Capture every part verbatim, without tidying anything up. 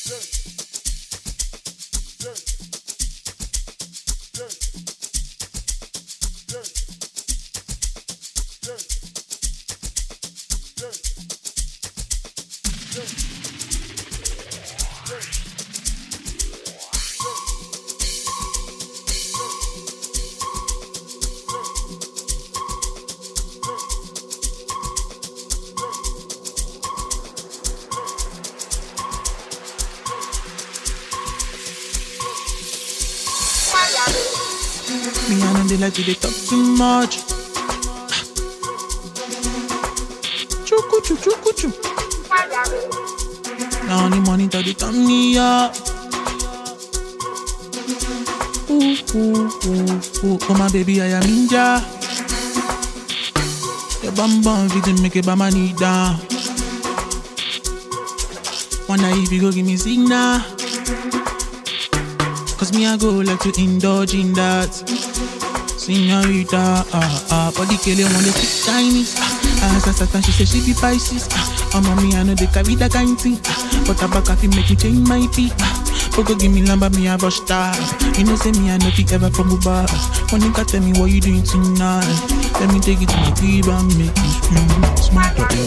Me and them, they like to they talk too much. Chuku chu chuku chu. Now only money till they turn me up. Ooh ooh ooh ooh. Oh my baby, I am ninja. Your bum bum fit make it by my knee down. Wonder if you go give me signal. Cause me I go like to indulge in that. Señorita, ah ah, body kill you wanna speak Chinese. Ah, ah, Satan, she say she be Pisces. Ah, oh mommy I know they carry that kind thing. Ah, but a back fi make me change my beat. Ah, but go give me lamba, me a rush star. You know say me I know fi ever from a bar. When you can tell me what you doing tonight, let me take it to my crib and make you scream. Smart up,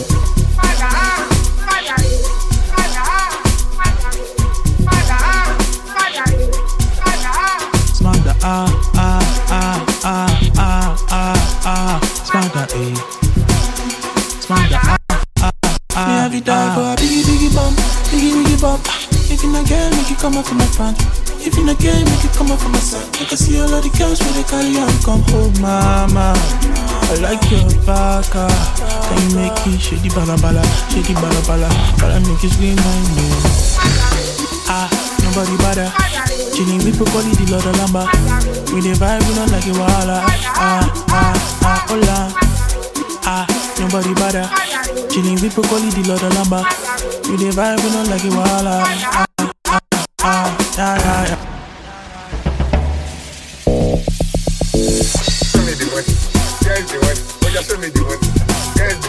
ah ah ah ah ah ah ah Smaga eh Smaga ah ah ah. Me have you die for a biggie biggie bump, biggie biggie bump. If you not get, make it come up from my front. If you not get, make it come up from my side. I can see all of the girls when they carry on. Come home, mama. I like your baka. Can you make it shady bala bala, shady bala bala, bala make it scream my name. Ah, nobody bother. Chilling with Pocoli, the Lord of Lamba. We the vibe, we don't like it, wala. Ah, ah, ah, hola. Ah, nobody bother. Chilling with Pocoli, the Lord of Lamba. We the vibe, we don't like it, wala. Ah, ah, ah, yeah, yeah, yeah. Show me the money. Here's the money. Oh, just show me the money. Here's the